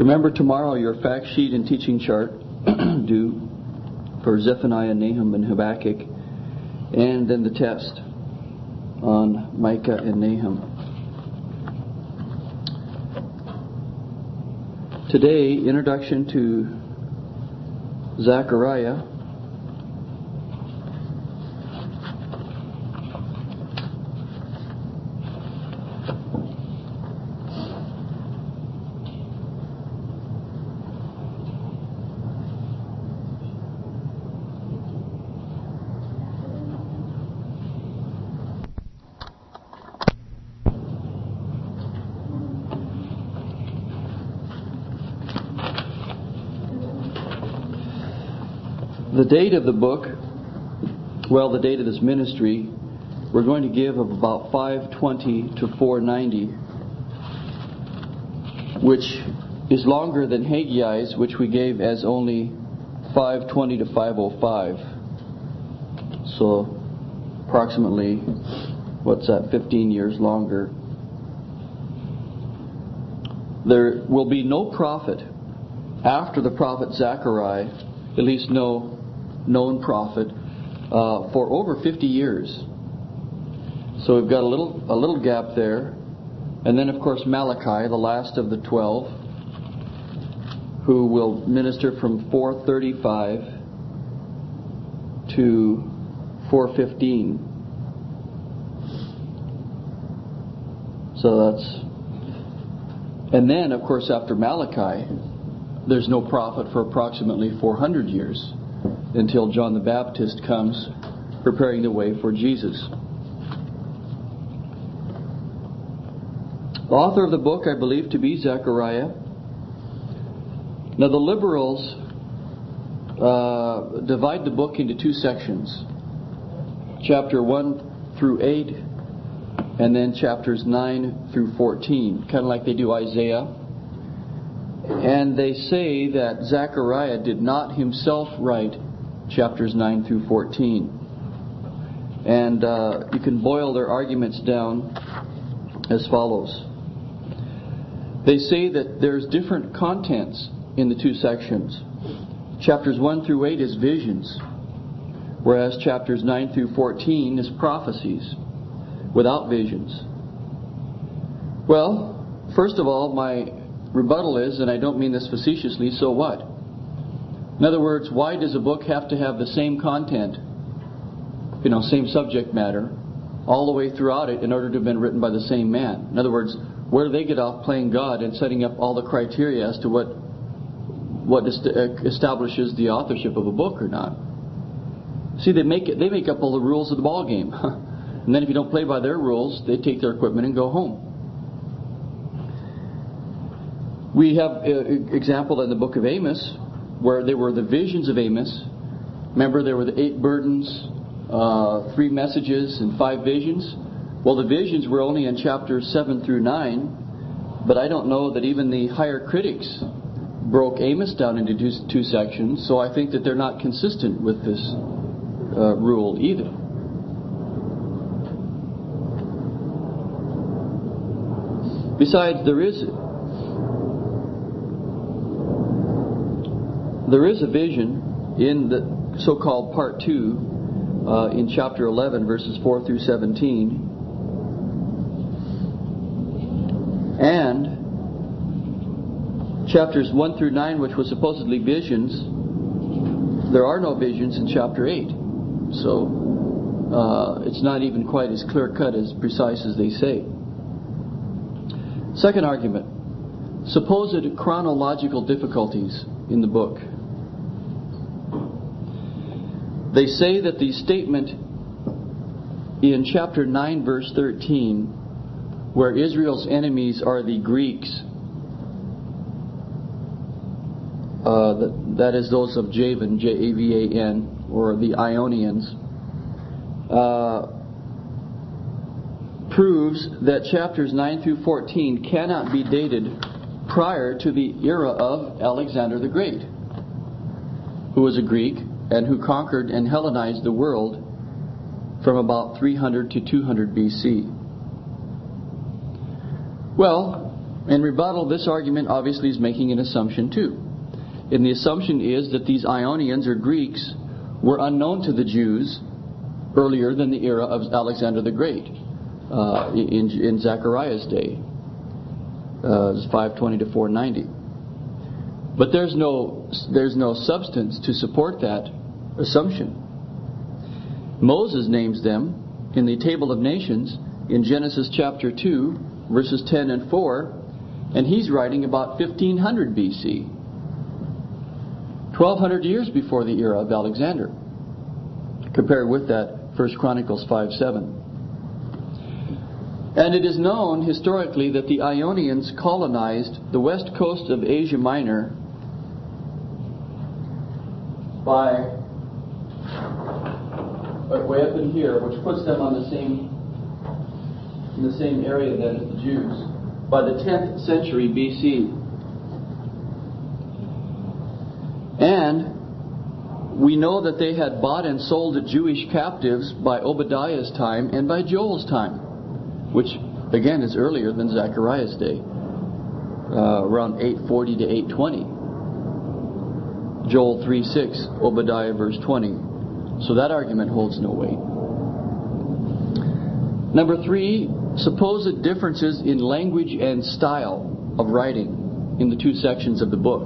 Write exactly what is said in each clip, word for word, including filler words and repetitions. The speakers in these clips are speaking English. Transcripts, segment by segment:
Remember tomorrow your fact sheet and teaching chart due for Zephaniah, Nahum, and Habakkuk, and then the test on Micah and Nahum. Today, introduction to Zechariah. The date of the book, well, the date of this ministry, we're going to give of about five twenty to four ninety, which is longer than Haggai's, which we gave as only five twenty to five oh five. So, approximately, what's that, fifteen years longer. There will be no prophet after the prophet Zechariah, at least no known prophet, uh, for over fifty years. So we've got a little a little gap there. And then, of course, Malachi, the last of the twelve, who will minister from four thirty-five to four fifteen. So that's... And then, of course, after Malachi, there's no prophet for approximately four hundred years, until John the Baptist comes, preparing the way for Jesus. The author of the book, I believe to be Zechariah. Now the liberals uh, divide the book into two sections. Chapter one through eight, and then chapters nine through fourteen, kind of like they do Isaiah. And they say that Zechariah did not himself write chapters nine through fourteen. And uh, you can boil their arguments down as follows. They say that there's different contents in the two sections. Chapters one through eight is visions, whereas chapters nine through fourteen is prophecies without visions. Well, first of all, my rebuttal is, and I don't mean this facetiously, so what? In other words, why does a book have to have the same content, you know, same subject matter, all the way throughout it in order to have been written by the same man? In other words, where do they get off playing God and setting up all the criteria as to what what establishes the authorship of a book or not? See, they make it, they make up all the rules of the ball game, and then if you don't play by their rules, they take their equipment and go home. We have an example in the book of Amos, where there were the visions of Amos. Remember, there were the eight burdens, uh, three messages, and five visions. Well, the visions were only in chapters seven through nine, but I don't know that even the higher critics broke Amos down into two, two sections, so I think that they're not consistent with this uh, rule either. Besides, there is there is a vision in the so-called part two uh, in chapter eleven, verses four through seventeen. And chapters one through nine, which were supposedly visions, there are no visions in chapter eight. So uh, it's not even quite as clear-cut, as precise as they say. Second argument, supposed chronological difficulties in the book. They say that the statement in chapter nine, verse thirteen, where Israel's enemies are the Greeks, uh, that, that is those of Javan, J A V A N, or the Ionians, uh, proves that chapters nine through fourteen cannot be dated prior to the era of Alexander the Great, who was a Greek and who conquered and Hellenized the world from about three hundred to two hundred B C. Well, In rebuttal, this argument obviously is making an assumption too. And the assumption is that these Ionians or Greeks were unknown to the Jews earlier than the era of Alexander the Great uh, in, in Zechariah's day. Uh, five twenty to four ninety. But there's no there's no substance to support that assumption. Moses names them in the Table of Nations in Genesis chapter two, verses ten and four, and he's writing about fifteen hundred B C, twelve hundred years before the era of Alexander, compared with that First Chronicles five seven. And it is known historically that the Ionians colonized the west coast of Asia Minor by way up in here, which puts them on the same in the same area then as the Jews, by the tenth century B C. And we know that they had bought and sold Jewish captives by Obadiah's time and by Joel's time, which again is earlier than Zechariah's day, uh, around eight forty to eight twenty. Joel three six, Obadiah verse twenty. So that argument holds no weight. Number three, supposed differences in language and style of writing in the two sections of the book.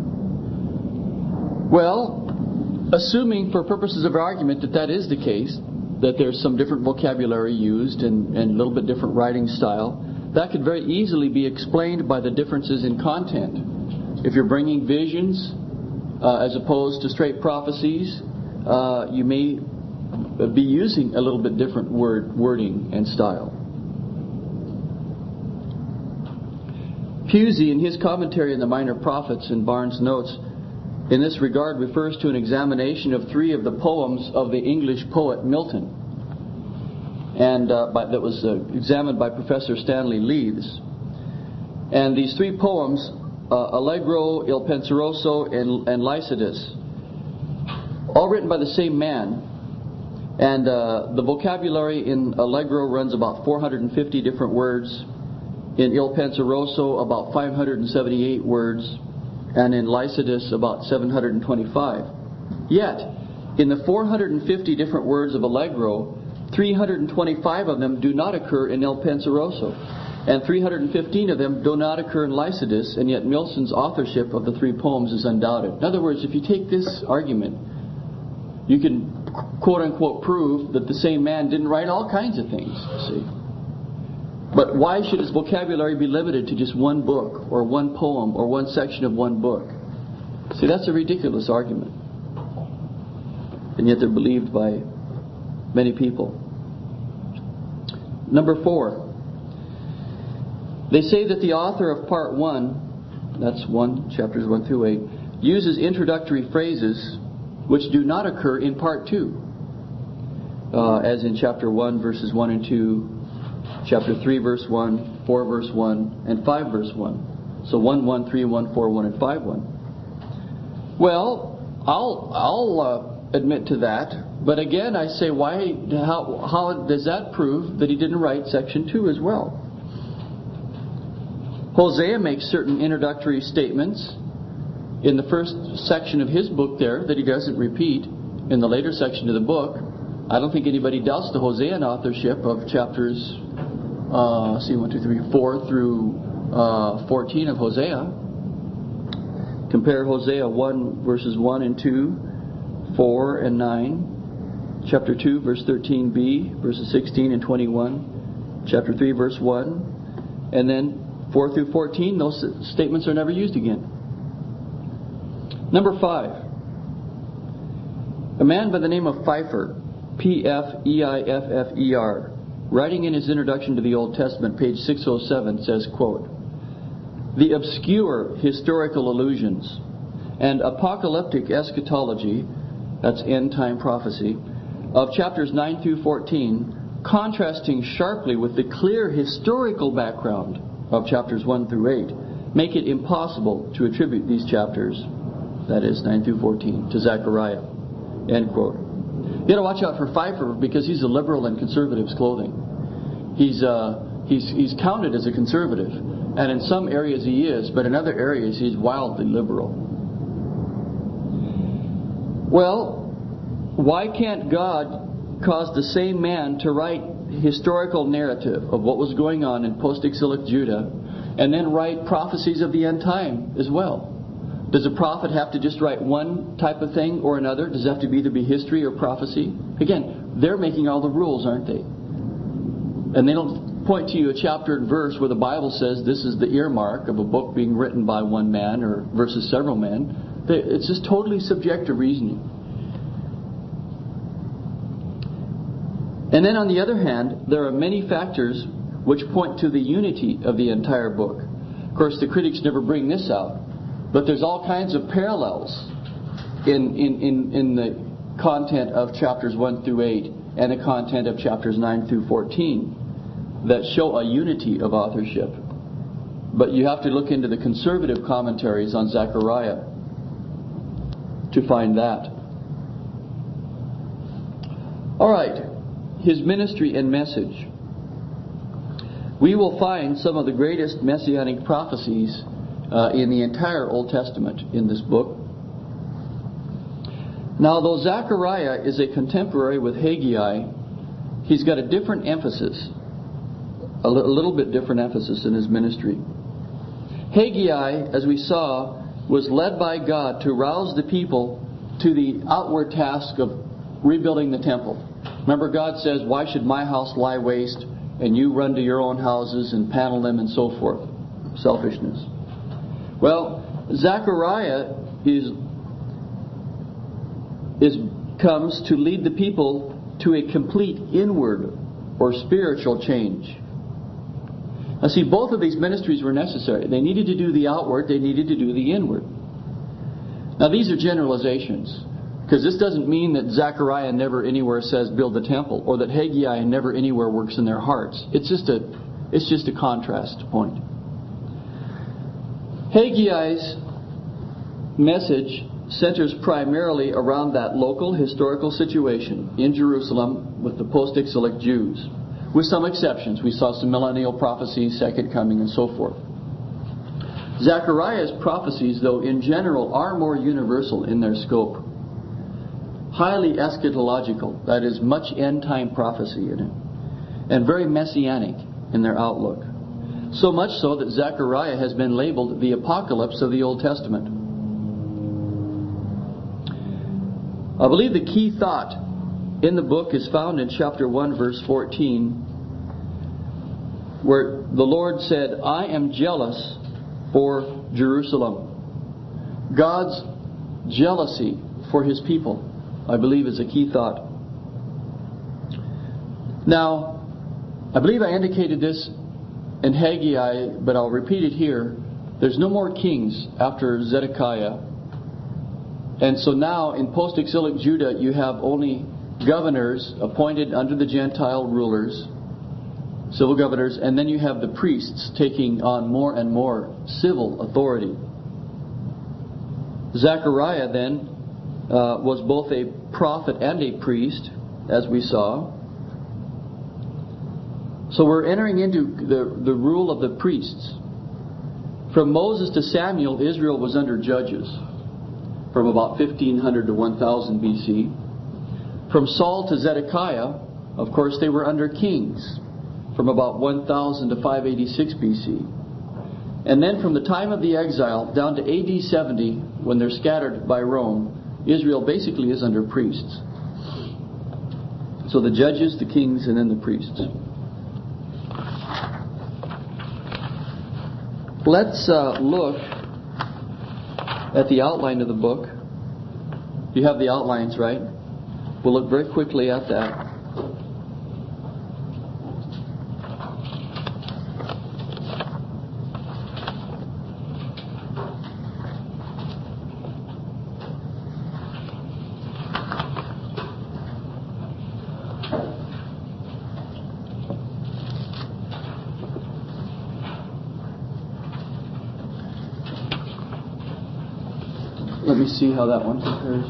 Well, assuming for purposes of argument that that is the case, that there's some different vocabulary used and, and a little bit different writing style, that could very easily be explained by the differences in content. If you're bringing visions uh, as opposed to straight prophecies, uh, you may be using a little bit different word wording and style. Pusey, in his commentary on the Minor Prophets in Barnes' Notes, in this regard refers to an examination of three of the poems of the English poet Milton, and uh, by, that was uh, examined by Professor Stanley Leaves. And these three poems, uh, Allegro, Il Penseroso, and, and Lycidas, all written by the same man. And uh, the vocabulary in Allegro runs about four hundred fifty different words. In Il Penseroso, about five hundred seventy-eight words. And in Lycidas, about seven hundred twenty-five. Yet, in the four hundred fifty different words of Allegro, three hundred twenty-five of them do not occur in Il Penseroso, and three hundred fifteen of them do not occur in Lycidas, and yet Milton's authorship of the three poems is undoubted. In other words, if you take this argument, you can quote-unquote prove that the same man didn't write all kinds of things, see. But why should his vocabulary be limited to just one book or one poem or one section of one book? See, that's a ridiculous argument. And yet they're believed by many people. Number four. They say that the author of part one, that's one, chapters one through eight, uses introductory phrases which do not occur in part two. Uh, as in chapter one, verses one and two, chapter three, verse one, four, verse one, and five, verse one. So one, one, three, one, four, one, and five, one. Well, I'll I'll uh, admit to that, but again, I say, why? How how does that prove that he didn't write section two as well? Hosea makes certain introductory statements in the first section of his book there that he doesn't repeat in the later section of the book. I don't think anybody doubts the Hosean authorship of chapters. Uh, see, one, two, three, four through uh, fourteen of Hosea. Compare Hosea one, verses one and two, four and nine, chapter two, verse thirteen b, verses sixteen and twenty-one, chapter three, verse one, and then four through fourteen, those statements are never used again. Number five. A man by the name of Pfeiffer, P F E I F F E R, writing in his introduction to the Old Testament, page six oh seven, says, quote, "The obscure historical allusions and apocalyptic eschatology," that's end-time prophecy, "of chapters nine through fourteen, contrasting sharply with the clear historical background of chapters one through eight, make it impossible to attribute these chapters," that is, nine through fourteen, "to Zechariah." End quote. You got to watch out for Pfeiffer because he's a liberal in conservatives' clothing. He's uh, he's he's counted as a conservative, And in some areas he is, but in other areas he's wildly liberal. Well, why can't God cause the same man to write historical narrative of what was going on in post-exilic Judah and then write prophecies of the end time as well? Does a prophet have to just write one type of thing or another? Does it have to be either be history or prophecy? Again, they're making all the rules, aren't they? And they don't point to you a chapter and verse where the Bible says this is the earmark of a book being written by one man or versus several men. It's just totally subjective reasoning. And then on the other hand, there are many factors which point to the unity of the entire book. Of course, the critics never bring this out. But there's all kinds of parallels in, in, in, in the content of chapters one through eight and the content of chapters nine through fourteen that show a unity of authorship. But you have to look into the conservative commentaries on Zechariah to find that. All right, his ministry and message. We will find some of the greatest messianic prophecies Uh, in the entire Old Testament in this book. Now, though Zechariah is a contemporary with Haggai, he's got a different emphasis, a, li- a little bit different emphasis in his ministry. Haggai, as we saw, was led by God to rouse the people to the outward task of rebuilding the temple. Remember, God says, "Why should my house lie waste and you run to your own houses and panel them," and so forth. Selfishness. Well, Zechariah is, is comes to lead the people to a complete inward or spiritual change. Now see, both of these ministries were necessary. They needed to do the outward, they needed to do the inward. Now these are generalizations, because this doesn't mean that Zechariah never anywhere says build the temple, or that Haggai never anywhere works in their hearts. It's just a, it's just a contrast point. Haggai's message centers primarily around that local historical situation in Jerusalem with the post-exilic Jews, with some exceptions. We saw some millennial prophecies, second coming, and so forth. Zechariah's prophecies, though, in general, are more universal in their scope. Highly eschatological, that is, much end-time prophecy in it, and very messianic in their outlook. So much so that Zechariah has been labeled the apocalypse of the Old Testament. I believe the key thought in the book is found in chapter one, verse fourteen, where the Lord said, "I am jealous for Jerusalem." God's jealousy for His people, I believe, is a key thought. Now, I believe I indicated this in Haggai, but I'll repeat it here. There's no more kings after Zedekiah. And so now in post-exilic Judah you have only governors appointed under the Gentile rulers, civil governors, and then you have the priests taking on more and more civil authority. Zechariah then uh, was both a prophet and a priest, as we saw. So we're entering into the, the rule of the priests. From Moses to Samuel, Israel was under judges from about fifteen hundred to one thousand B C. From Saul to Zedekiah, of course, they were under kings from about one thousand to five eighty-six B C. And then from the time of the exile down to A D seventy, when they're scattered by Rome, Israel basically is under priests. So the judges, the kings, and then the priests. Let's uh, look at the outline of the book. You have the outlines, right? We'll look very quickly at that. Let me see how that one compares.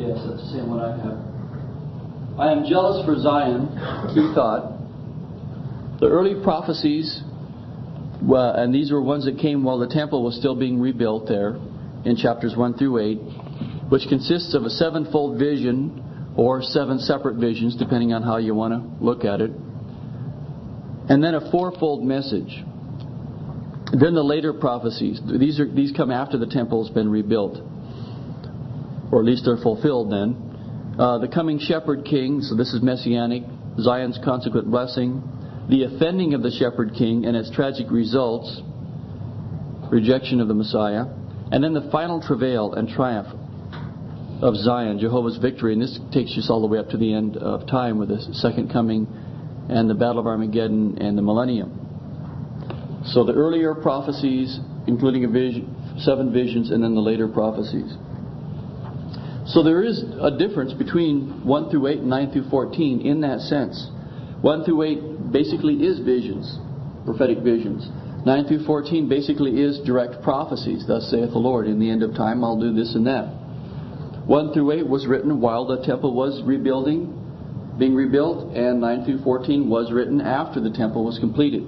Yes, that's the same one I have. I am jealous for Zion, key thought. The early prophecies, well, and these were ones that came while the temple was still being rebuilt there in chapters one through eight, which consists of a sevenfold vision or seven separate visions, depending on how you want to look at it, and then a fourfold message. Then the later prophecies. These are these come after the temple has been rebuilt, or at least they're fulfilled then. Uh, the coming shepherd king, so this is messianic, Zion's consequent blessing, the offending of the shepherd king and its tragic results, rejection of the Messiah, and then the final travail and triumph of Zion, Jehovah's victory. And this takes us all the way up to the end of time with the second coming and the Battle of Armageddon and the millennium. So the earlier prophecies, including a vision, seven visions, and then the later prophecies. So there is a difference between one through eight and nine through fourteen in that sense. one through eight basically is visions, prophetic visions. nine through fourteen basically is direct prophecies. Thus saith the Lord, in the end of time I'll do this and that. one through eight was written while the temple was rebuilding, being rebuilt, and nine through fourteen was written after the temple was completed.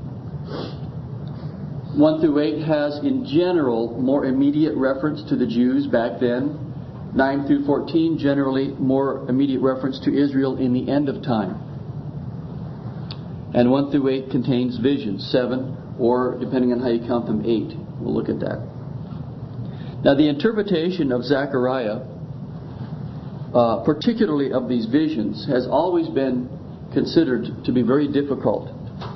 one through eight has, in general, more immediate reference to the Jews back then. nine through fourteen, generally, more immediate reference to Israel in the end of time. And one through eight contains visions, seven, or, depending on how you count them, eight. We'll look at that. Now, the interpretation of Zechariah, uh, particularly of these visions, has always been considered to be very difficult.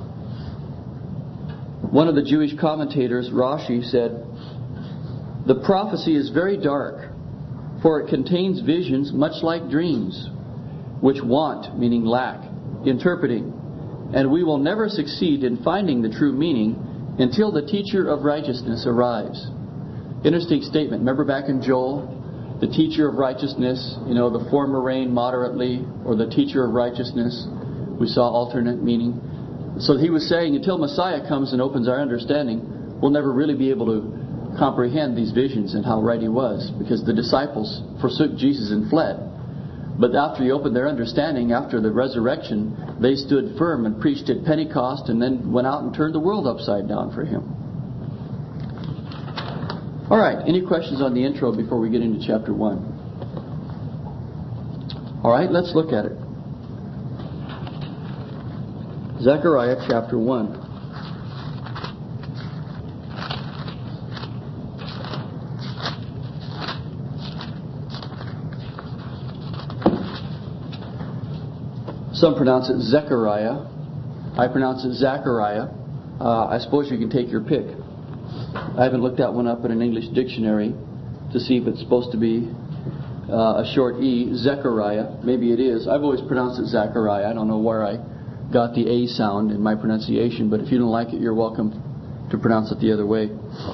One of the Jewish commentators, Rashi, said, "The prophecy is very dark, for it contains visions much like dreams, which want," meaning lack, "interpreting, and we will never succeed in finding the true meaning until the teacher of righteousness arrives." Interesting statement. Remember back in Joel, the teacher of righteousness, you know, the former rain moderately, or the teacher of righteousness. We saw alternate meaning. So he was saying, until Messiah comes and opens our understanding, we'll never really be able to comprehend these visions and how right he was, because the disciples forsook Jesus and fled. But after he opened their understanding, after the resurrection, they stood firm and preached at Pentecost, and then went out and turned the world upside down for him. All right, any questions on the intro before we get into chapter one? All right, let's look at it. Zechariah chapter one. Some pronounce it Zechariah. I pronounce it Zachariah. Uh, I suppose you can take your pick. I haven't looked that one up in an English dictionary to see if it's supposed to be uh, a short E. Zechariah. Maybe it is. I've always pronounced it Zachariah. I don't know where I got the A sound in my pronunciation, but if you don't like it, you're welcome to pronounce it the other way.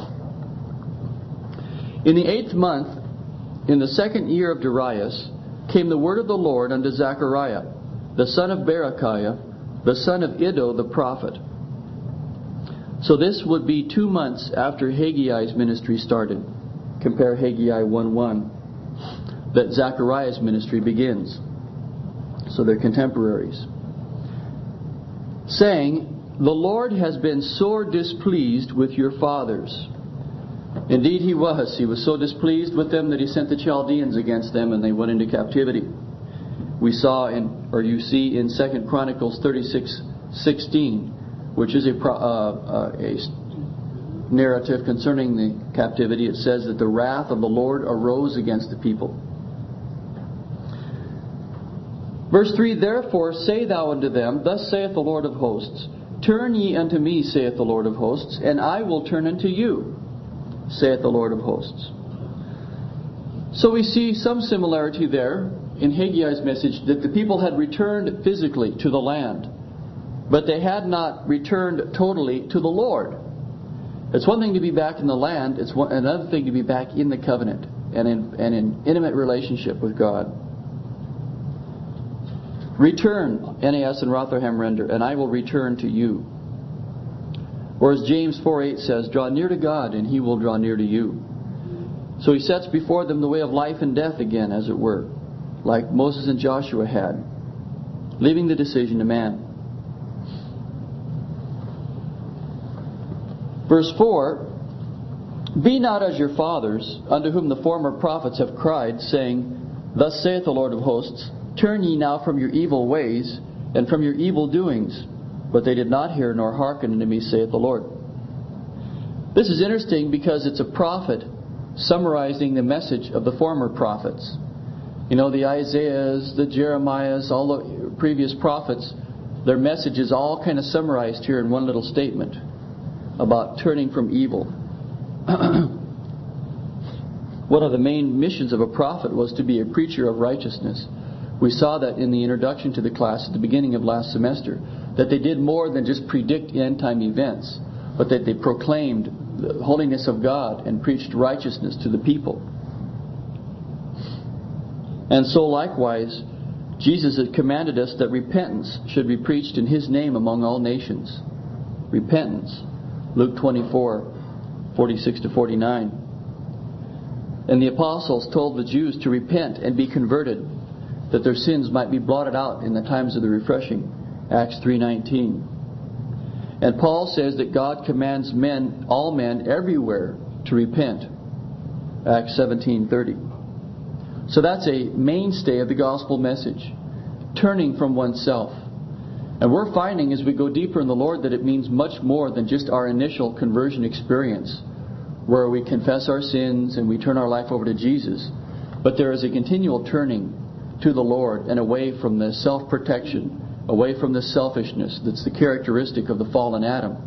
In the eighth month, in the second year of Darius, came the word of the Lord unto Zechariah, the son of Berechiah, the son of Iddo the prophet. So this would be two months after Haggai's ministry started. Compare Haggai one one. That Zechariah's ministry begins. So they're contemporaries. Saying, the Lord has been sore displeased with your fathers. Indeed he was. He was so displeased with them that he sent the Chaldeans against them, and they went into captivity. We saw in, or you see in Second Chronicles thirty-six sixteen, which is a, uh, uh, a narrative concerning the captivity. It says that the wrath of the Lord arose against the people. Verse three, therefore say thou unto them, thus saith the Lord of hosts, turn ye unto me, saith the Lord of hosts, and I will turn unto you, saith the Lord of hosts. So we see some similarity there in Haggai's message, that the people had returned physically to the land, but they had not returned totally to the Lord. It's one thing to be back in the land, it's one, another thing to be back in the covenant and in, and in intimate relationship with God. Return, N A S and Rotherham render, and I will return to you. Or as James four eight says, draw near to God and He will draw near to you. So He sets before them the way of life and death again, as it were, like Moses and Joshua had, leaving the decision to man. Verse four, Be not as your fathers, unto whom the former prophets have cried, saying, Thus saith the Lord of hosts, Turn ye now from your evil ways, and from your evil doings. But they did not hear nor hearken unto me, saith the Lord. This is interesting because it's a prophet summarizing the message of the former prophets. You know, the Isaiahs, the Jeremiahs, all the previous prophets, their message is all kind of summarized here in one little statement about turning from evil. One of the main missions of a prophet was to be a preacher of righteousness. We saw that in the introduction to the class at the beginning of last semester, that they did more than just predict end-time events, but that they proclaimed the holiness of God and preached righteousness to the people. And so likewise, Jesus had commanded us that repentance should be preached in His name among all nations. Repentance. Luke twenty-four, forty-six to forty-nine. And the apostles told the Jews to repent and be converted, that their sins might be blotted out in the times of the refreshing. Acts three nineteen. And Paul says that God commands men, all men, everywhere to repent. Acts seventeen thirty. So that's a mainstay of the gospel message, turning from oneself. And we're finding as we go deeper in the Lord that it means much more than just our initial conversion experience, where we confess our sins and we turn our life over to Jesus. But there is a continual turning to the Lord and away from the self-protection, away from the selfishness that's the characteristic of the fallen Adam.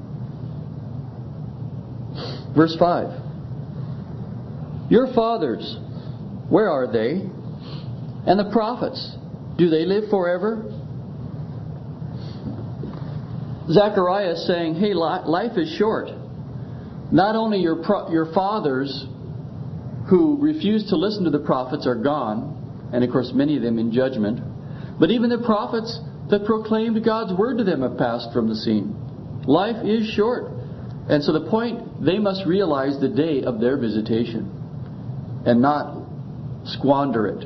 Verse five. Your fathers, where are they? And the prophets, do they live forever? Zechariah is saying, hey, life is short. Not only your pro- your fathers who refused to listen to the prophets are gone, and of course many of them in judgment, but even the prophets that proclaimed God's word to them have passed from the scene. Life is short. And so the point, they must realize the day of their visitation and not squander it.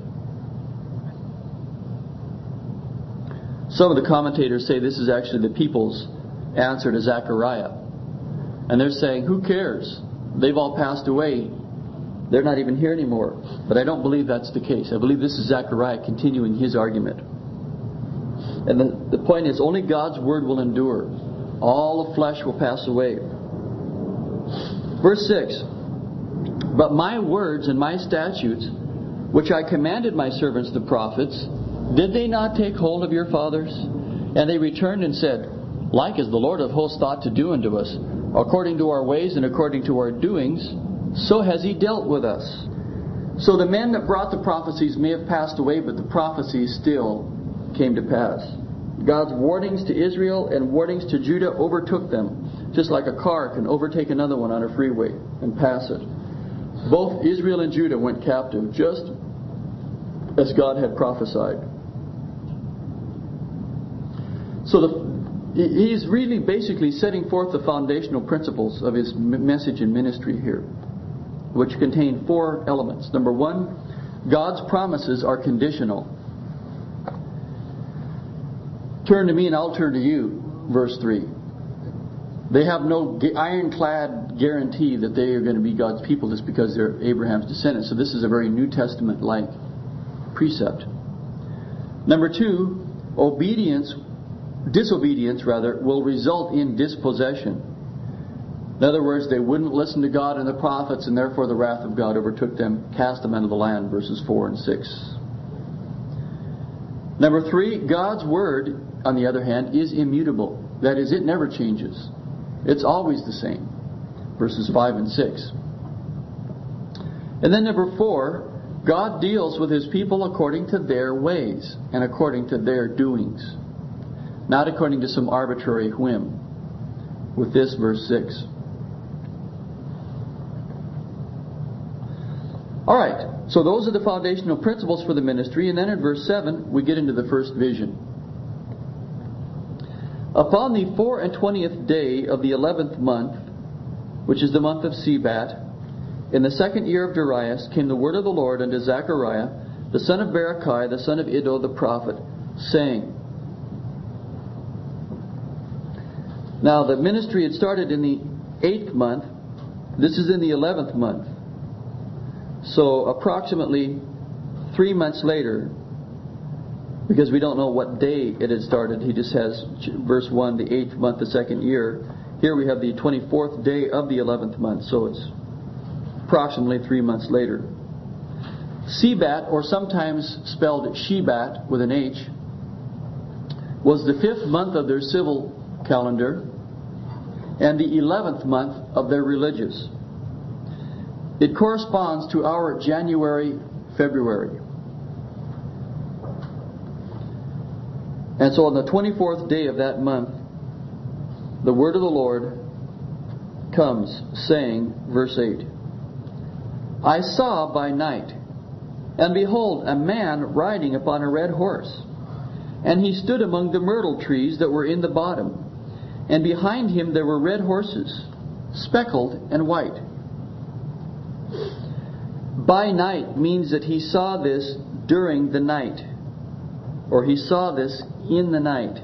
Some of the commentators say this is actually the people's answer to Zechariah. And they're saying, who cares? They've all passed away. They're not even here anymore. But I don't believe that's the case. I believe this is Zechariah continuing his argument. And the, the point is, only God's word will endure. All of flesh will pass away. Verse six. But my words and my statutes, which I commanded my servants the prophets, did they not take hold of your fathers? And they returned and said, like as the Lord of hosts thought to do unto us, according to our ways and according to our doings, so has He dealt with us. So the men that brought the prophecies may have passed away, but the prophecies still came to pass. God's warnings to Israel and warnings to Judah overtook them, just like a car can overtake another one on a freeway and pass it. Both Israel and Judah went captive, just as God had prophesied. So the He's really basically setting forth the foundational principles of His message and ministry here, which contain four elements. Number one, God's promises are conditional. Turn to me and I'll turn to you, verse three. They have no ironclad guarantee that they are going to be God's people just because they're Abraham's descendants. So this is a very New Testament-like precept. Number two, obedience Disobedience, rather, will result in dispossession. In other words, they wouldn't listen to God and the prophets, and therefore the wrath of God overtook them, cast them out of the land, verses four and six. Number three, God's word, on the other hand, is immutable. That is, it never changes. It's always the same, verses five and six. And then number four, God deals with His people according to their ways and according to their doings, not according to some arbitrary whim. With this, verse six. All right, so those are the foundational principles for the ministry. And then in verse seven, we get into the first vision. Upon the four and twentieth day of the eleventh month, which is the month of Sebat, In the second year of Darius came the word of the Lord unto Zechariah, the son of Berechiah, the son of Iddo the prophet, saying. Now the ministry had started in the eighth month. This is in the eleventh month. So approximately three months later, because we don't know what day it had started. He just has verse one, the eighth month, the second year. Here we have the twenty-fourth day of the eleventh month. So it's approximately three months later. Sebat, or sometimes spelled Shebat with an H, was the fifth month of their civil calendar and the eleventh month of their religious. It corresponds to our January, February. And so on the twenty-fourth day of that month, the word of the Lord comes, saying, verse eight, I saw by night, and behold, a man riding upon a red horse. And he stood among the myrtle trees that were in the bottom. And behind him there were red horses, speckled and white. By night means that he saw this during the night. Or he saw this in the night.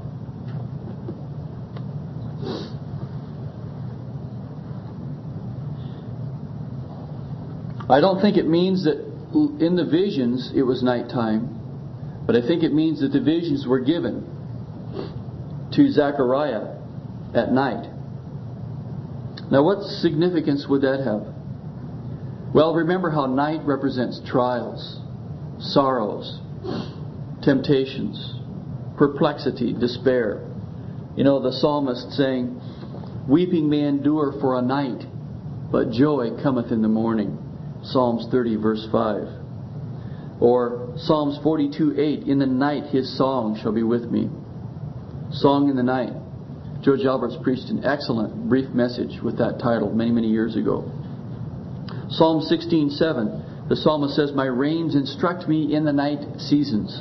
I don't think it means that in the visions it was nighttime, but I think it means that the visions were given to Zechariah at night. Now what significance would that have? Well, remember how night represents trials, sorrows, temptations, perplexity, despair. You know, the psalmist saying, weeping may endure for a night, but joy cometh in the morning. Psalms thirty verse five. Or Psalms forty-two eight, in the night his song shall be with me. Song in the Night. George Alberts preached an excellent brief message with that title many, many years ago. Psalm sixteen seven, the psalmist says, my reins instruct me in the night seasons.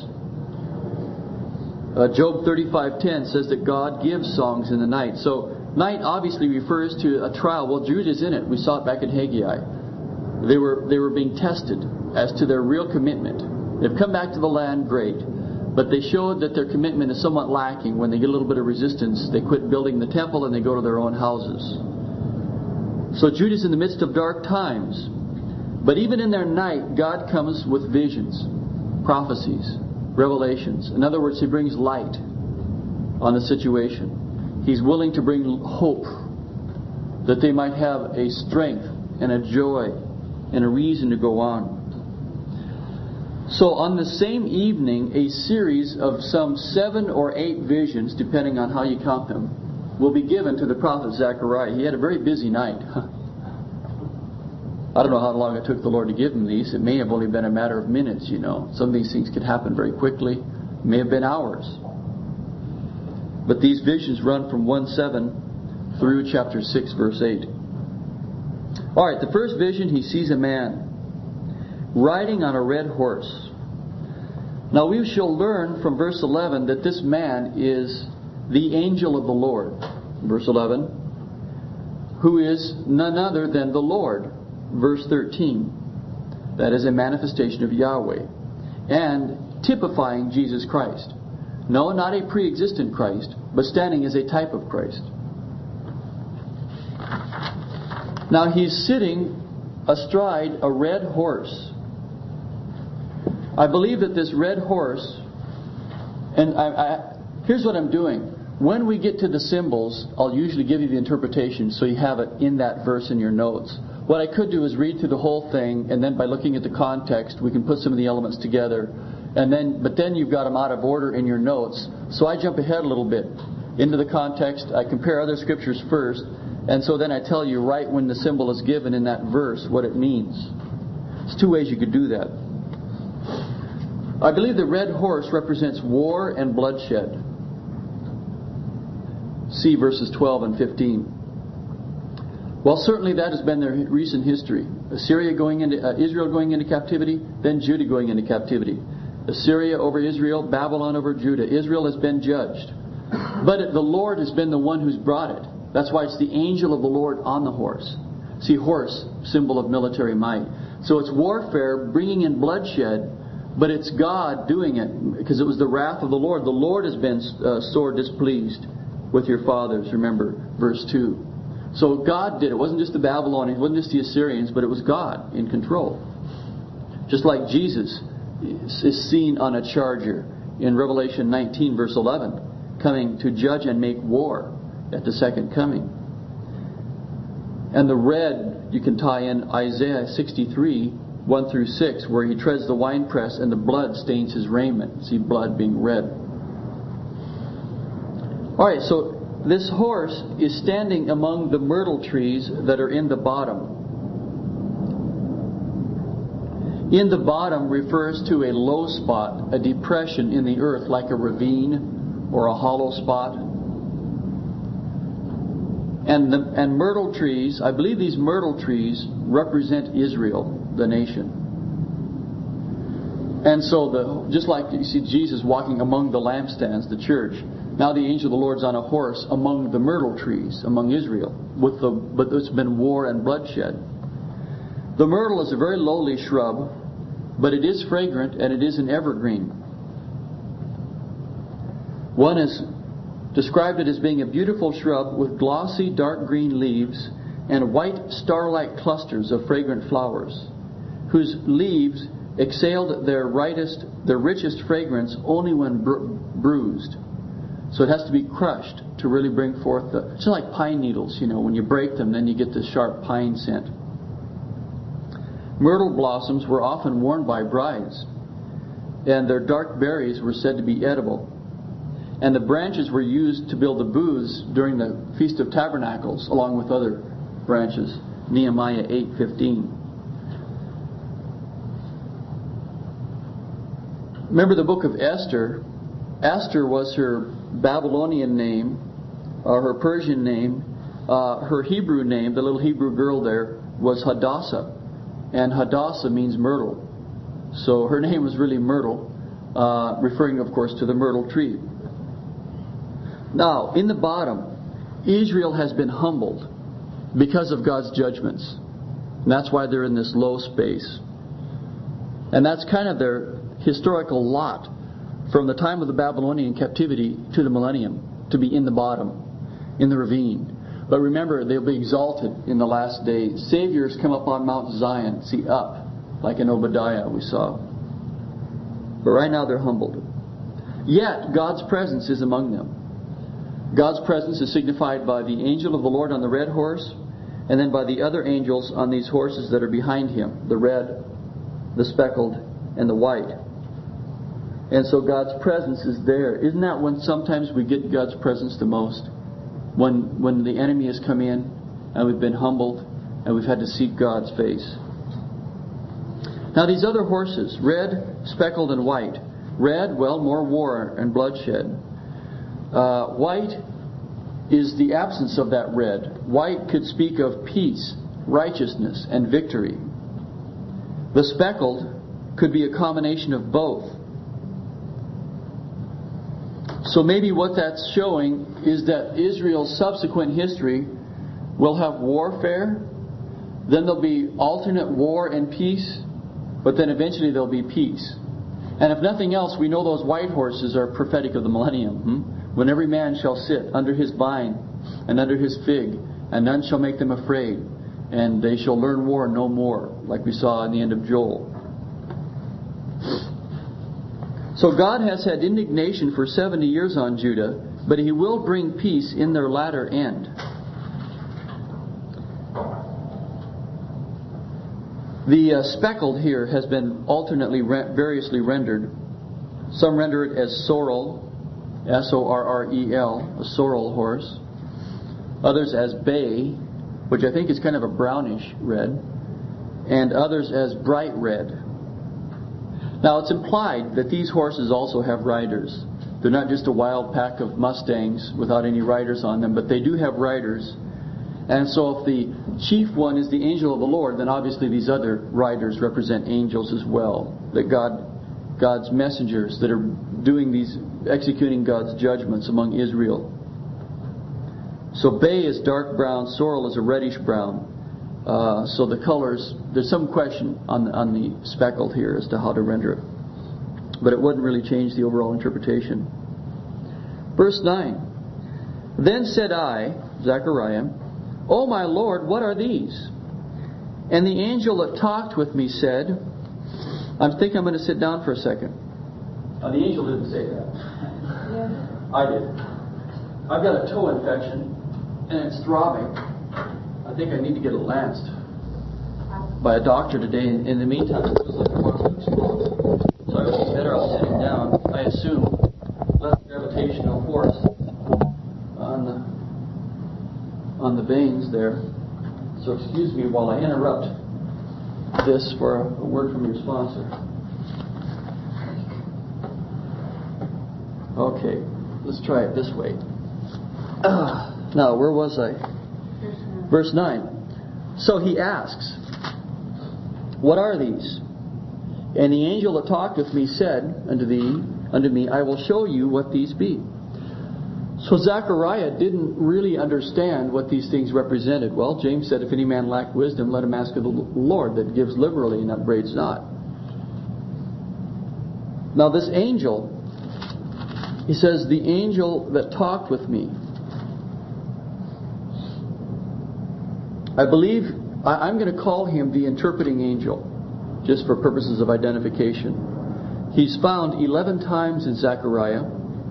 Uh, Job thirty-five ten says that God gives songs in the night. So night obviously refers to a trial. Well, Judah's in it. We saw it back in Haggai. They were they were being tested as to their real commitment. They've come back to the land, great. But they showed that their commitment is somewhat lacking. When they get a little bit of resistance, they quit building the temple and they go to their own houses. So Judah's in the midst of dark times. But even in their night, God comes with visions, prophecies, revelations. In other words, He brings light on the situation. He's willing to bring hope that they might have a strength and a joy and a reason to go on. So on the same evening, a series of some seven or eight visions, depending on how you count them, will be given to the prophet Zechariah. He had a very busy night. I don't know how long it took the Lord to give him these. It may have only been a matter of minutes, you know. Some of these things could happen very quickly. It may have been hours. But these visions run from one seven through chapter six, verse eight. All right, the first vision, he sees a man riding on a red horse. Now we shall learn from verse eleven that this man is the angel of the Lord. Verse eleven, who is none other than the Lord. Verse thirteen, that is a manifestation of Yahweh. And typifying Jesus Christ. No, not a pre-existent Christ, but standing as a type of Christ. Now he's sitting astride a red horse. I believe that this red horse, and I, I, here's what I'm doing. When we get to the symbols, I'll usually give you the interpretation so you have it in that verse in your notes. What I could do is read through the whole thing, and then by looking at the context, we can put some of the elements together. And then, but then you've got them out of order in your notes. So I jump ahead a little bit into the context. I compare other scriptures first. And so then I tell you right when the symbol is given in that verse what it means. There's two ways you could do that. I believe the red horse represents war and bloodshed. See verses twelve and fifteen. Well, certainly that has been their recent history. Assyria going into uh, Israel going into captivity, then Judah going into captivity. Assyria over Israel, Babylon over Judah. Israel has been judged. But the Lord has been the one who's brought it. That's why it's the angel of the Lord on the horse. See, horse, symbol of military might. So it's warfare, bringing in bloodshed, but it's God doing it because it was the wrath of the Lord. The Lord has been uh, sore displeased with your fathers, remember, verse two. So God did it. It wasn't just the Babylonians, it wasn't just the Assyrians, but it was God in control. Just like Jesus is seen on a charger in Revelation nineteen, verse eleven, coming to judge and make war at the second coming. And the red, you can tie in Isaiah sixty-three, one through six, where he treads the winepress and the blood stains his raiment. See blood being red. Alright, so this horse is standing among the myrtle trees that are in the bottom. In the bottom refers to a low spot, a depression in the earth, like a ravine or a hollow spot. And the, and myrtle trees, I believe these myrtle trees represent Israel, the nation. And so, the, just like you see Jesus walking among the lampstands, the church, now the angel of the Lord's on a horse among the myrtle trees, among Israel, with the but there's been war and bloodshed. The myrtle is a very lowly shrub, but it is fragrant and it is an evergreen. One has described it as being a beautiful shrub with glossy dark green leaves and white star-like clusters of fragrant flowers, whose leaves exhaled their rightest, their richest fragrance only when bru- bruised. So it has to be crushed to really bring forth the... It's like pine needles, you know. When you break them, then you get the sharp pine scent. Myrtle blossoms were often worn by brides, and their dark berries were said to be edible. And the branches were used to build the booths during the Feast of Tabernacles, along with other branches. Nehemiah eight fifteen. Remember the book of Esther. Esther was her Babylonian name, or her Persian name. Uh, her Hebrew name, the little Hebrew girl there, was Hadassah. And Hadassah means myrtle. So her name was really Myrtle, uh, referring, of course, to the myrtle tree. Now, in the bottom, Israel has been humbled because of God's judgments. And that's why they're in this low space. And that's kind of their historical lot from the time of the Babylonian captivity to the millennium, to be in the bottom, in the ravine. But remember, they'll be exalted in the last days. Saviors come up on Mount Zion, see up, like in Obadiah we saw. But right now they're humbled. Yet, God's presence is among them. God's presence is signified by the angel of the Lord on the red horse, and then by the other angels on these horses that are behind him, the red, the speckled, and the white. And so God's presence is there. Isn't that when sometimes we get God's presence the most? When when the enemy has come in and we've been humbled and we've had to seek God's face. Now these other horses, red, speckled, and white. Red, well, more war and bloodshed. Uh, white is the absence of that red. White could speak of peace, righteousness, and victory. The speckled could be a combination of both. So maybe what that's showing is that Israel's subsequent history will have warfare, then there'll be alternate war and peace, but then eventually there'll be peace. And if nothing else, we know those white horses are prophetic of the millennium. Hmm? When every man shall sit under his vine and under his fig, and none shall make them afraid, and they shall learn war no more, like we saw in the end of Joel. So God has had indignation for seventy years on Judah, but He will bring peace in their latter end. The uh, speckled here has been alternately, re- variously rendered. Some render it as sorrel, S O R R E L, a sorrel horse. Others as bay, which I think is kind of a brownish red. And others as bright red. Now it's implied that these horses also have riders. They're not just a wild pack of Mustangs without any riders on them, but they do have riders. And so if the chief one is the angel of the Lord, then obviously these other riders represent angels as well. That God, God's messengers that are doing these, executing God's judgments among Israel. So bay is dark brown, sorrel is a reddish brown. Uh, so the colors, there's some question on the, on the speckled here as to how to render it. But it wouldn't really change the overall interpretation. Verse nine. Then said I, Zechariah, O my Lord, what are these? And the angel that talked with me said, I think I'm going to sit down for a second. Uh, the angel didn't say that. Yeah. I did. I've got a toe infection and it's throbbing. I think I need to get it lanced by a doctor today. In the meantime, it feels like I'm about to explode. So I would be better off sitting down. I assume less gravitational force on the on the veins there. So excuse me while I interrupt this for a word from your sponsor. Okay, let's try it this way. Uh, now, where was I? Verse nine. So he asks, what are these? And the angel that talked with me said unto thee, unto me, I will show you what these be. So Zechariah didn't really understand what these things represented. Well, James said, if any man lack wisdom, let him ask of the Lord, that gives liberally and upbraids not. Now this angel, he says, the angel that talked with me. I believe, I, I'm going to call him the interpreting angel, just for purposes of identification. He's found eleven times in Zechariah.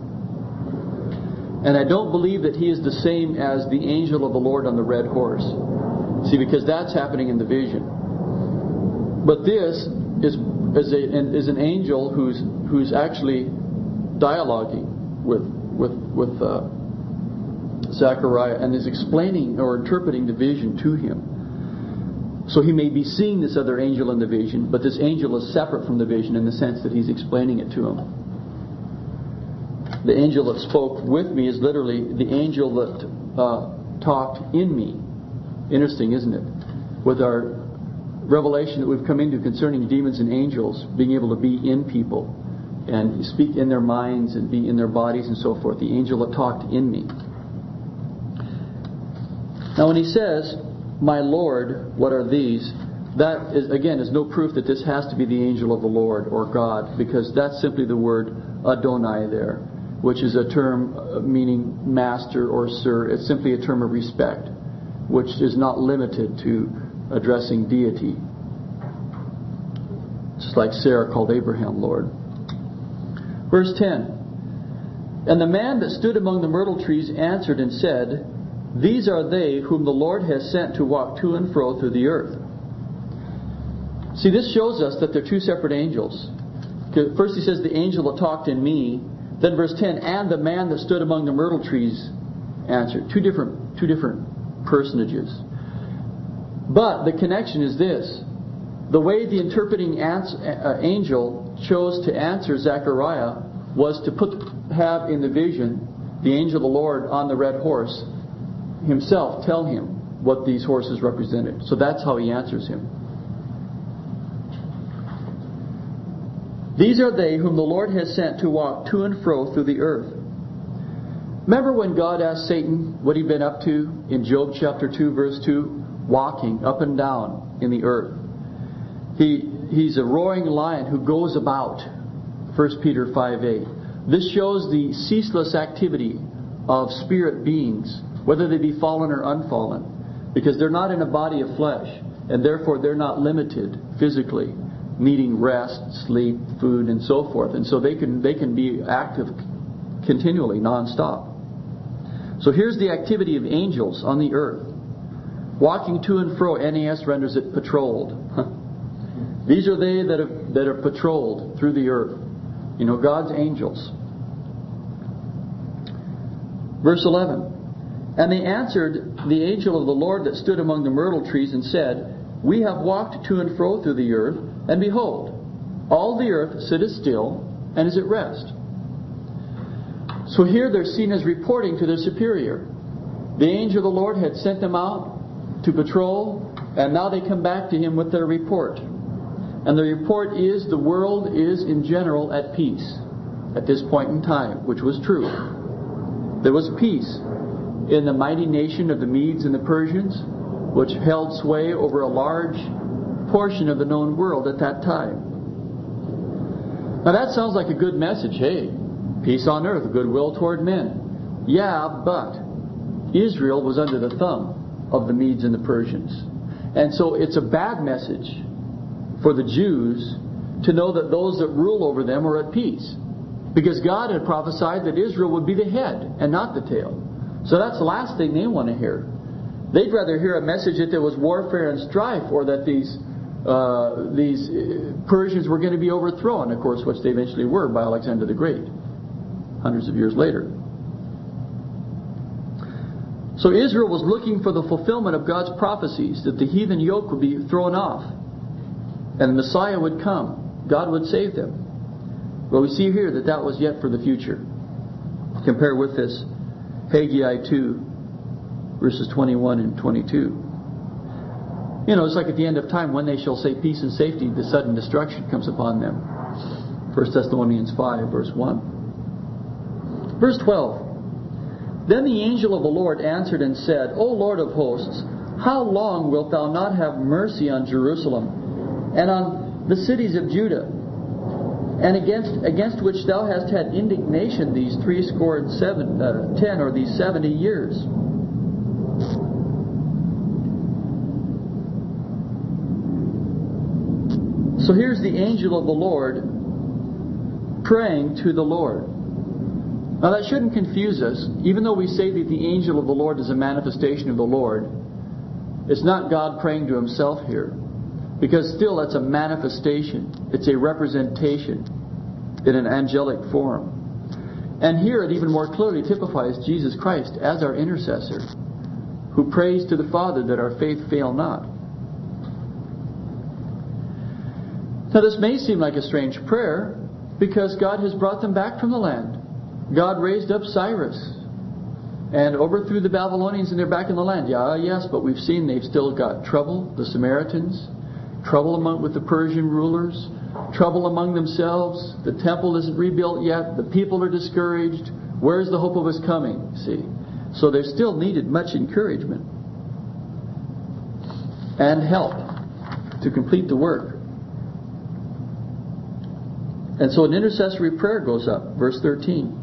And I don't believe that he is the same as the angel of the Lord on the red horse. See, because that's happening in the vision. But this is, is, a, is an angel who's who's actually dialoguing with with with uh, Zechariah and is explaining or interpreting the vision to him. So he may be seeing this other angel in the vision, but this angel is separate from the vision in the sense that he's explaining it to him. The angel that spoke with me is literally the angel that uh, talked in me. Interesting, isn't it? With our revelation that we've come into concerning demons and angels being able to be in people and speak in their minds and be in their bodies and so forth. The angel that talked in me. Now when he says, my Lord, what are these? That is, again, is no proof that this has to be the angel of the Lord or God, because that's simply the word Adonai there, which is a term meaning master or sir. It's simply a term of respect, which is not limited to addressing deity. Just like Sarah called Abraham Lord. Verse ten. And the man that stood among the myrtle trees answered and said, these are they whom the Lord has sent to walk to and fro through the earth. See, this shows us that they're two separate angels. First he says, the angel that talked in me. Then verse ten, and the man that stood among the myrtle trees answered. Two different, two different personages. But the connection is this. The way the interpreting angel chose to answer Zechariah was to put have in the vision the angel of the Lord on the red horse himself tell him what these horses represented. So that's how he answers him. These are they whom the Lord has sent to walk to and fro through the earth. Remember when God asked Satan what he'd been up to in Job chapter two verse two? Walking up and down in the earth. He He's a roaring lion who goes about. First Peter five eight. This shows the ceaseless activity of spirit beings, whether they be fallen or unfallen, because they're not in a body of flesh, and therefore they're not limited physically, needing rest, sleep, food, and so forth. And so they can they can be active continually, non-stop. So here's the activity of angels on the earth. Walking to and fro, N A S renders it patrolled. These are they that are, that are patrolled through the earth. You know, God's angels. Verse eleven. And they answered the angel of the Lord that stood among the myrtle trees and said, we have walked to and fro through the earth, and behold, all the earth sitteth still and is at rest. So here they're seen as reporting to their superior. The angel of the Lord had sent them out to patrol, and now they come back to him with their report. And the report is the world is in general at peace at this point in time, which was true. There was peace in the mighty nation of the Medes and the Persians. which held sway over a large portion of the known world at that time. Now that sounds like a good message. Hey, peace on earth, goodwill toward men. Yeah, but Israel was under the thumb of the Medes and the Persians. And so it's a bad message for the Jews to know that those that rule over them are at peace. Because God had prophesied that Israel would be the head and not the tail. So that's the last thing they want to hear. They'd rather hear a message that there was warfare and strife, or that these uh, these Persians were going to be overthrown, of course, which they eventually were by Alexander the Great, hundreds of years later. So Israel was looking for the fulfillment of God's prophecies, that the heathen yoke would be thrown off, and the Messiah would come. God would save them. But we see here that that was yet for the future. Compare with this Haggai two, verses twenty-one and twenty-two. You know, it's like at the end of time, when they shall say peace and safety, the sudden destruction comes upon them. First Thessalonians five, verse one. Verse twelve. Then the angel of the Lord answered and said, O Lord of hosts, how long wilt thou not have mercy on Jerusalem, and on the cities of Judah, and against against which thou hast had indignation these threescore and seven, uh, ten, or these seventy years? So here's the angel of the Lord praying to the Lord. Now that shouldn't confuse us. Even though we say that the angel of the Lord is a manifestation of the Lord, it's not God praying to himself here. Because still that's a manifestation. It's a representation in an angelic form. And here it even more clearly typifies Jesus Christ as our intercessor, who prays to the Father that our faith fail not. Now this may seem like a strange prayer, because God has brought them back from the land. God raised up Cyrus and overthrew the Babylonians, and they're back in the land. Yeah, yes, but we've seen they've still got trouble, the Samaritans, trouble among with the Persian rulers, trouble among themselves. The temple isn't rebuilt yet. The people are discouraged. Where's the hope of us coming? See, so they still needed much encouragement and help to complete the work. And so an intercessory prayer goes up. Verse thirteen.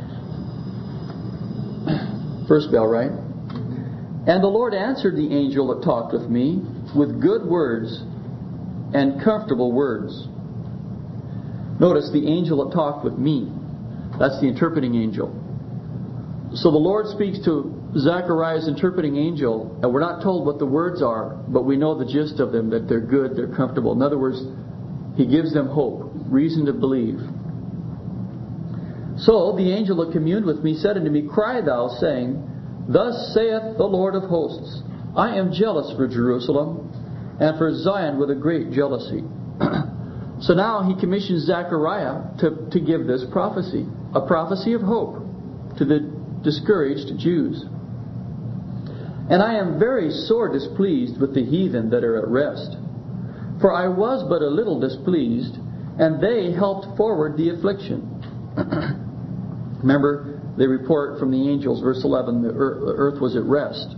First bell, right? And the Lord answered the angel that talked with me with good words and comfortable words. Notice the angel that talked with me. That's the interpreting angel. So the Lord speaks to Zechariah's interpreting angel, and we're not told what the words are, but we know the gist of them, that they're good, they're comfortable. In other words, he gives them hope, reason to believe. So the angel that communed with me said unto me, Cry thou, saying, Thus saith the Lord of hosts, I am jealous for Jerusalem, and for Zion with a great jealousy. So now he commissions Zechariah to, to give this prophecy, a prophecy of hope to the discouraged Jews. And I am very sore displeased with the heathen that are at rest. For I was but a little displeased, and they helped forward the affliction. Remember, they report from the angels, verse eleven, the earth was at rest.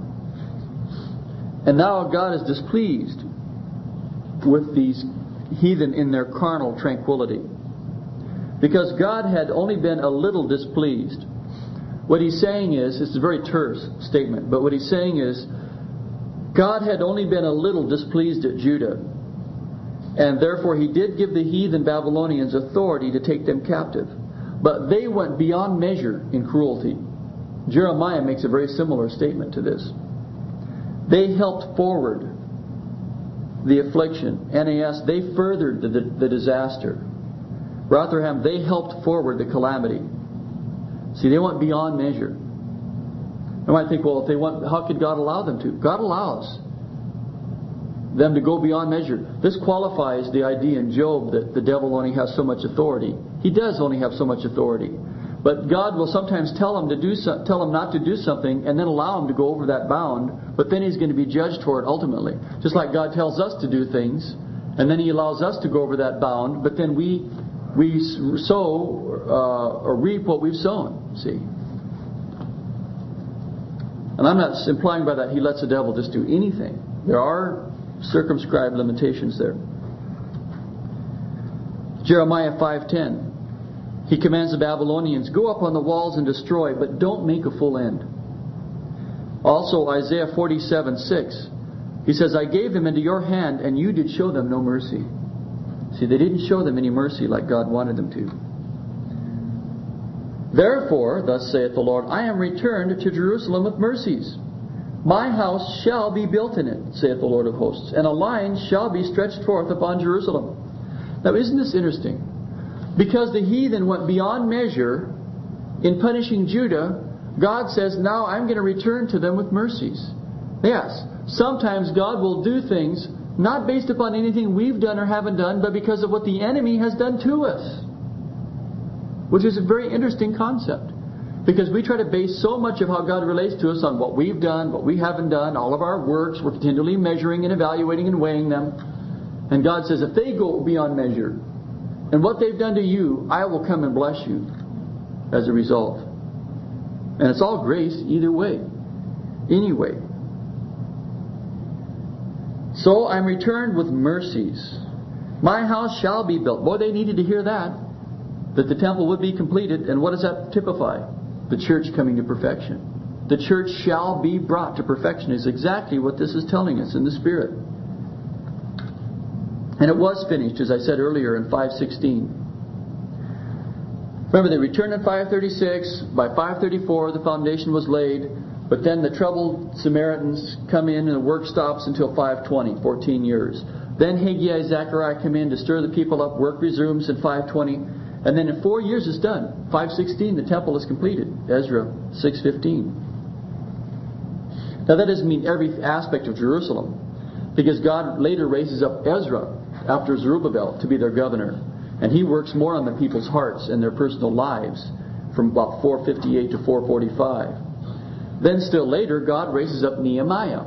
And now God is displeased with these heathen in their carnal tranquility. Because God had only been a little displeased. What he's saying is, it's a very terse statement, but what he's saying is, God had only been a little displeased at Judah. And therefore he did give the heathen Babylonians authority to take them captive. But they went beyond measure in cruelty. Jeremiah makes a very similar statement to this. They helped forward the affliction. N A S, they furthered the, the, the disaster. Rotherham, they helped forward the calamity. See, they went beyond measure. You might think, well, if they went, how could God allow them to? God allows them to go beyond measure. This qualifies the idea in Job that the devil only has so much authority. He does only have so much authority. But God will sometimes tell him to do so, tell him not to do something, and then allow him to go over that bound, but then he's going to be judged for it ultimately. Just like God tells us to do things, and then he allows us to go over that bound, but then we we sow uh, or reap what we've sown. See? And I'm not implying by that He lets the devil just do anything. There are circumscribed limitations there. Jeremiah five ten. He commands the Babylonians, go up on the walls and destroy, but don't make a full end. Also Isaiah forty-seven six. He says, I gave them into your hand, and you did show them no mercy. See, they didn't show them any mercy like God wanted them to. Therefore, thus saith the Lord, I am returned to Jerusalem with mercies. My house shall be built in it, saith the Lord of hosts, and a line shall be stretched forth upon Jerusalem. Now, isn't this interesting? Because the heathen went beyond measure in punishing Judah, God says, now I'm going to return to them with mercies. Yes, sometimes God will do things not based upon anything we've done or haven't done, but because of what the enemy has done to us. Which is a very interesting concept. Because we try to base so much of how God relates to us on what we've done, what we haven't done, all of our works. We're continually measuring and evaluating and weighing them. And God says, if they go beyond measure, and what they've done to you, I will come and bless you as a result. And it's all grace either way. Anyway. So I'm returned with mercies. My house shall be built. Boy, they needed to hear that. That the temple would be completed. And what does that typify? The church coming to perfection. The church shall be brought to perfection is exactly what this is telling us in the Spirit. And it was finished, as I said earlier, in five sixteen. Remember, they returned in five thirty-six. By five thirty-four, the foundation was laid. But then the troubled Samaritans come in and the work stops until five twenty, fourteen years. Then Haggai and Zechariah come in to stir the people up. Work resumes in five twenty. And then in four years it's done. five sixteen, the temple is completed. Ezra six fifteen. Now that doesn't mean every aspect of Jerusalem. Because God later raises up Ezra after Zerubbabel to be their governor. And he works more on the people's hearts and their personal lives from about four fifty-eight to four forty-five. Then still later, God raises up Nehemiah,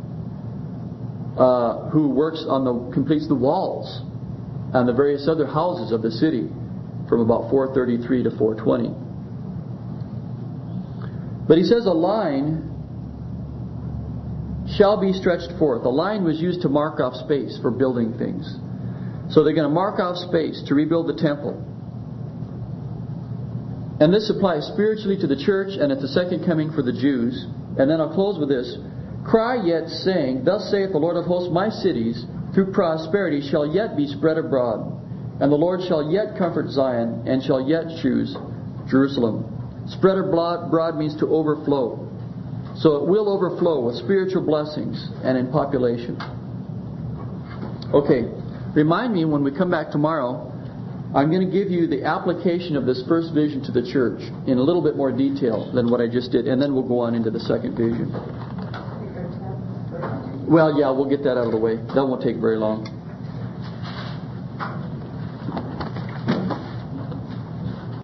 uh, who works on the completes the walls and the various other houses of the city from about four thirty-three to four twenty. But he says a line shall be stretched forth. A line was used to mark off space for building things. So they're going to mark off space to rebuild the temple. And this applies spiritually to the church and at the second coming for the Jews. And then I'll close with this. Cry yet, saying, thus saith the Lord of hosts, my cities through prosperity shall yet be spread abroad. And the Lord shall yet comfort Zion, and shall yet choose Jerusalem. Spread abroad means to overflow. So it will overflow with spiritual blessings and in population. Okay, remind me when we come back tomorrow, I'm going to give you the application of this first vision to the church in a little bit more detail than what I just did, and then we'll go on into the second vision. Well, yeah, we'll get that out of the way. That won't take very long.